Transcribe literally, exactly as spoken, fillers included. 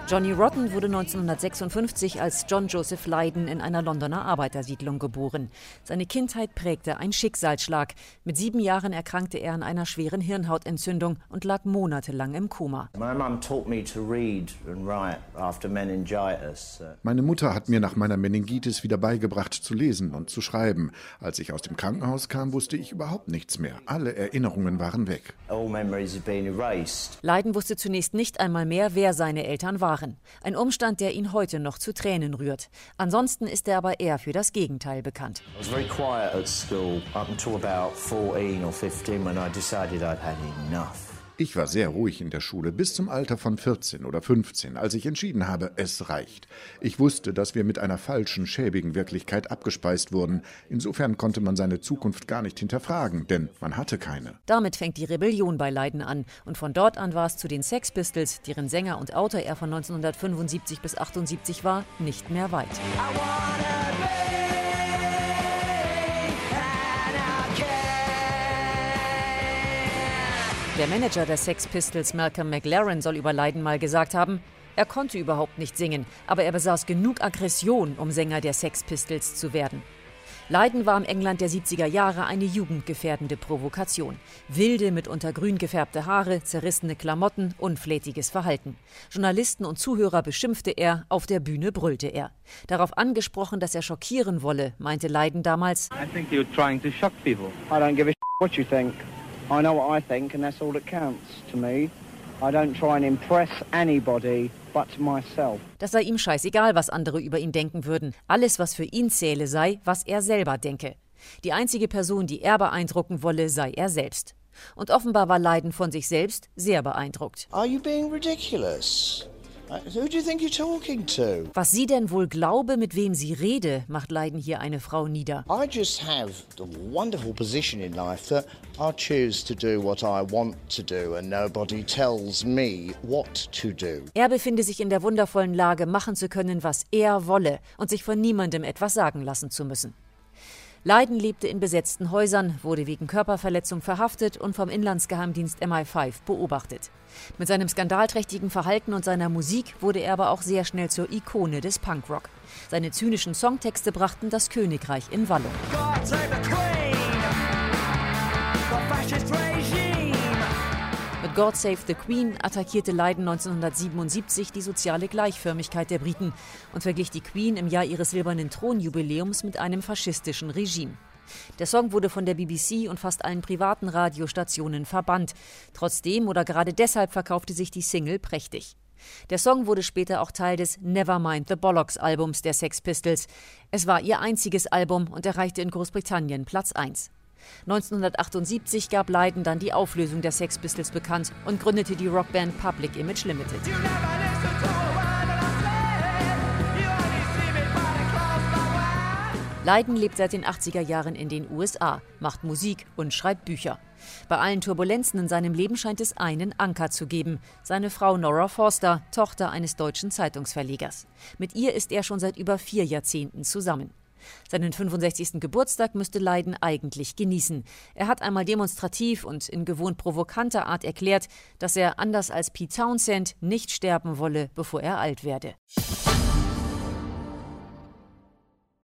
Johnny Rotten wurde neunzehnhundertsechsundfünfzig als John Joseph Lydon in einer Londoner Arbeitersiedlung geboren. Seine Kindheit prägte ein Schicksalsschlag. Mit sieben Jahren erkrankte er an einer schweren Hirnhautentzündung und lag monatelang im Koma. Meine Mutter hat mir nach meiner Meningitis wieder beigebracht zu lesen und zu schreiben. Als ich aus dem Krankenhaus kam, wusste ich überhaupt nichts mehr. Alle Erinnerungen waren weg. Lydon wusste zunächst nicht einmal mehr, wer seine Eltern waren. Ein Umstand, der ihn heute noch zu Tränen rührt. Ansonsten ist er aber eher für das Gegenteil bekannt. I was very quiet at school up until about fourteen or fifteen when I decided I'd had enough. Ich war sehr ruhig in der Schule bis zum Alter von vierzehn oder fünfzehn, als ich entschieden habe, es reicht. Ich wusste, dass wir mit einer falschen, schäbigen Wirklichkeit abgespeist wurden. Insofern konnte man seine Zukunft gar nicht hinterfragen, denn man hatte keine. Damit fängt die Rebellion bei Lydon an. Und von dort an war es zu den Sex Pistols, deren Sänger und Autor er von neunzehnhundertfünfundsiebzig bis achtundsiebzig war, nicht mehr weit. Der Manager der Sex Pistols, Malcolm McLaren, soll über Lydon mal gesagt haben, er konnte überhaupt nicht singen, aber er besaß genug Aggression, um Sänger der Sex Pistols zu werden. Lydon war im England der siebziger Jahre eine jugendgefährdende Provokation. Wilde, mitunter grün gefärbte Haare, zerrissene Klamotten, unflätiges Verhalten. Journalisten und Zuhörer beschimpfte er, auf der Bühne brüllte er. Darauf angesprochen, dass er schockieren wolle, meinte Lydon damals, I think you're trying to shock people. I don't give a shit what you think. I know what I think and that's all that counts to me. I don't try and impress anybody but myself. Das sei ihm scheißegal, was andere über ihn denken würden. Alles, was für ihn zähle, sei, was er selber denke. Die einzige Person, die er beeindrucken wolle, sei er selbst. Und offenbar war Lydon von sich selbst sehr beeindruckt. Are you being ridiculous? Who do you think you're talking to? Was sie denn wohl glaube, mit wem sie rede, macht Lydon hier eine Frau nieder. I just have the wonderful position in life that I choose to do what I want to do and nobody tells me what to do. Er befinde sich in der wundervollen Lage, machen zu können, was er wolle und sich von niemandem etwas sagen lassen zu müssen. Lydon lebte in besetzten Häusern, wurde wegen Körperverletzung verhaftet und vom Inlandsgeheimdienst M I fünf beobachtet. Mit seinem skandalträchtigen Verhalten und seiner Musik wurde er aber auch sehr schnell zur Ikone des Punkrock. Seine zynischen Songtexte brachten das Königreich in Wallung. God save the Queen, the fascist regime. Mit God Save the Queen attackierte Lydon neunzehnhundertsiebenundsiebzig die soziale Gleichförmigkeit der Briten und verglich die Queen im Jahr ihres silbernen Thronjubiläums mit einem faschistischen Regime. Der Song wurde von der B B C und fast allen privaten Radiostationen verbannt. Trotzdem oder gerade deshalb verkaufte sich die Single prächtig. Der Song wurde später auch Teil des Nevermind the Bollocks Albums der Sex Pistols. Es war ihr einziges Album und erreichte in Großbritannien Platz eins. neunzehnhundertachtundsiebzig gab Lydon dann die Auflösung der Sex Pistols bekannt und gründete die Rockband Public Image Limited. Lydon lebt seit den achtziger Jahren in den U S A, macht Musik und schreibt Bücher. Bei allen Turbulenzen in seinem Leben scheint es einen Anker zu geben. Seine Frau Nora Forster, Tochter eines deutschen Zeitungsverlegers. Mit ihr ist er schon seit über vier Jahrzehnten zusammen. Seinen fünfundsechzigsten Geburtstag müsste Lydon eigentlich genießen. Er hat einmal demonstrativ und in gewohnt provokanter Art erklärt, dass er, anders als Pete Townshend, nicht sterben wolle, bevor er alt werde.